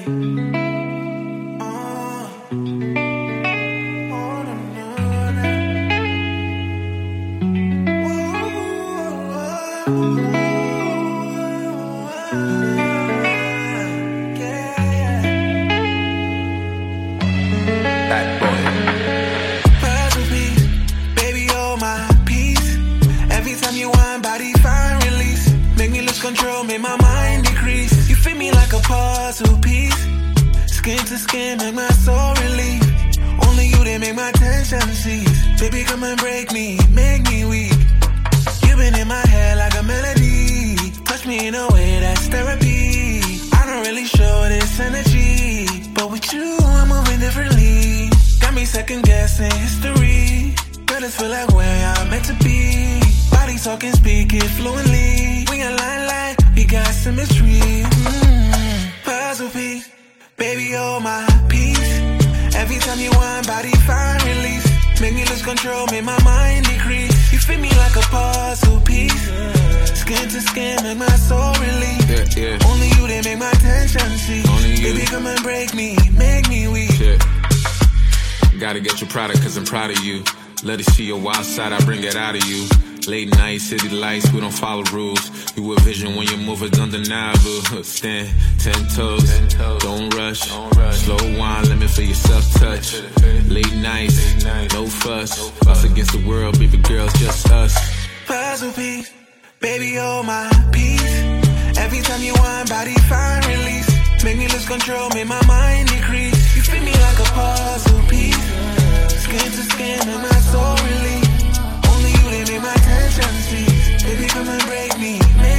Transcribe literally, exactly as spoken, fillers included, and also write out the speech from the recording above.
Control, make my mind decrease. You fit me like a puzzle piece. Skin to skin, make my soul release. Only you that make my tension cease. Baby, come and break me, make me weak. You been in my head like a melody. Touch me in a way that's therapy. I don't really show this energy, but with you, I'm moving differently. Got me second guessing history. Girl, this feel like where I'm meant to be. Body talking, speak it fluently. We align like we got symmetry. Mm-hmm. Puzzle piece, baby, you're my peace. Every time you whine, body find release. Make me lose control, make my mind decrease. You fit me like a puzzle piece. Skin to skin, make my soul release. Yeah, yeah. Only you that make my tension cease. Only you. Baby, come and break me, make me weak. Yeah. Gotta get your product, cause I'm proud of you. Let it see your wild side, I bring it out of you. Late night, city lights, we don't follow rules. You a vision when you move, it's undeniable. Stand ten toes, ten toes. Don't, rush. don't rush. Slow wine, let me feel your self-touch. Late nights, Late no fuss. No fuss. Us against the world, baby girl, it's just us. Puzzle piece, baby, you're my peace. Every time you whine, body find release. Make me lose control, make my mind decrease. You fit me like a puzzle piece. Skin to skin, make my soul release. Only you, they make my tension cease. Baby, come and break me.